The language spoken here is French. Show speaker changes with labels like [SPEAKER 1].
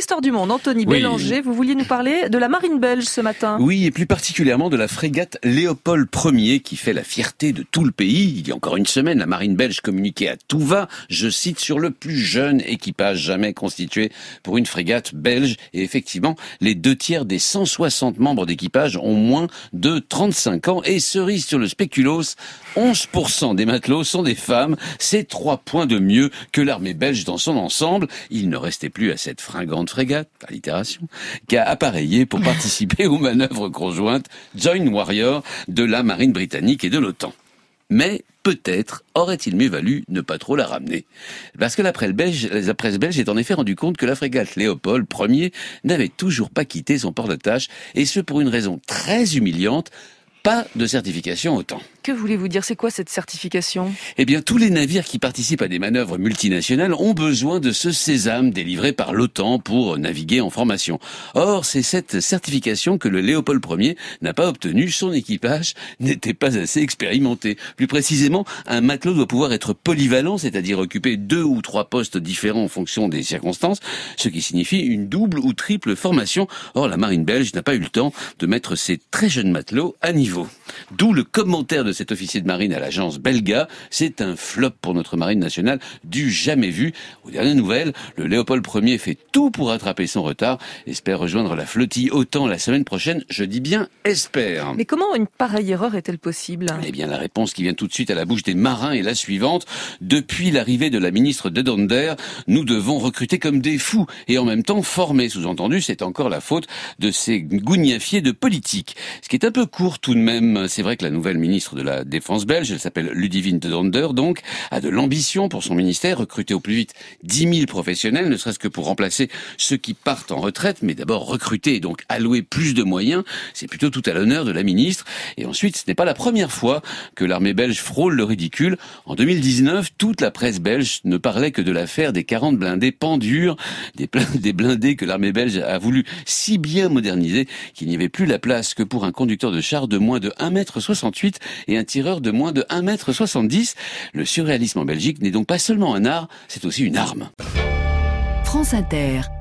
[SPEAKER 1] l'histoire du monde, Anthony Bélanger, vous vouliez nous parler de la marine belge ce matin.
[SPEAKER 2] Oui, et plus particulièrement de la frégate Léopold Ier qui fait la fierté de tout le pays. Il y a encore une semaine, la marine belge communiquait à tout va, je cite, sur le plus jeune équipage jamais constitué pour une frégate belge. Et effectivement, les 2/3 des 160 membres d'équipage ont moins de 35 ans. Et cerise sur le spéculoos, 11% des matelots sont des femmes. C'est 3 points de mieux que l'armée belge dans son ensemble. Il ne restait plus à cette fringante frégate, allitération, qu'à appareiller pour participer aux manœuvres conjointes Joint Warrior de la marine britannique et de l'OTAN. Mais peut-être aurait-il mieux valu ne pas trop la ramener. Parce que la presse belge est en effet rendu compte que la frégate Léopold Ier n'avait toujours pas quitté son port d'attache, et ce pour une raison très humiliante, pas de certification OTAN.
[SPEAKER 1] Que voulez-vous dire? C'est quoi cette certification?
[SPEAKER 2] Eh bien, tous les navires qui participent à des manœuvres multinationales ont besoin de ce sésame délivré par l'OTAN pour naviguer en formation. Or, c'est cette certification que le Léopold Ier n'a pas obtenue. Son équipage n'était pas assez expérimenté. Plus précisément, un matelot doit pouvoir être polyvalent, c'est-à-dire occuper 2 ou 3 postes différents en fonction des circonstances, ce qui signifie une double ou triple formation. Or, la marine belge n'a pas eu le temps de mettre ses très jeunes matelots à niveau. D'où le commentaire de cet officier de marine à l'agence Belga: c'est un flop pour notre marine nationale, du jamais vu. Aux dernières nouvelles, le Léopold Ier fait tout pour rattraper son retard, espère rejoindre la flottille OTAN la semaine prochaine, je dis bien espère.
[SPEAKER 1] Mais comment une pareille erreur est-elle possible?
[SPEAKER 2] Eh bien, la réponse qui vient tout de suite à la bouche des marins est la suivante: depuis l'arrivée de la ministre de Donder, nous devons recruter comme des fous et en même temps former. Sous-entendu, c'est encore la faute de ces gougnafiers de politique. Ce qui est un peu court tout de même. C'est vrai que la nouvelle ministre de la Défense belge, elle s'appelle Ludivine de Donder, donc, a de l'ambition pour son ministère, recruter au plus vite 10 000 professionnels, ne serait-ce que pour remplacer ceux qui partent en retraite, mais d'abord recruter et donc allouer plus de moyens. C'est plutôt tout à l'honneur de la ministre. Et ensuite, ce n'est pas la première fois que l'armée belge frôle le ridicule. En 2019, toute la presse belge ne parlait que de l'affaire des 40 blindés Pandur, des blindés que l'armée belge a voulu si bien moderniser qu'il n'y avait plus la place que pour un conducteur de char de moins de 1,68 m et un tireur de moins de 1,70 m. Le surréalisme en Belgique n'est donc pas seulement un art, c'est aussi une arme.
[SPEAKER 3] France Inter.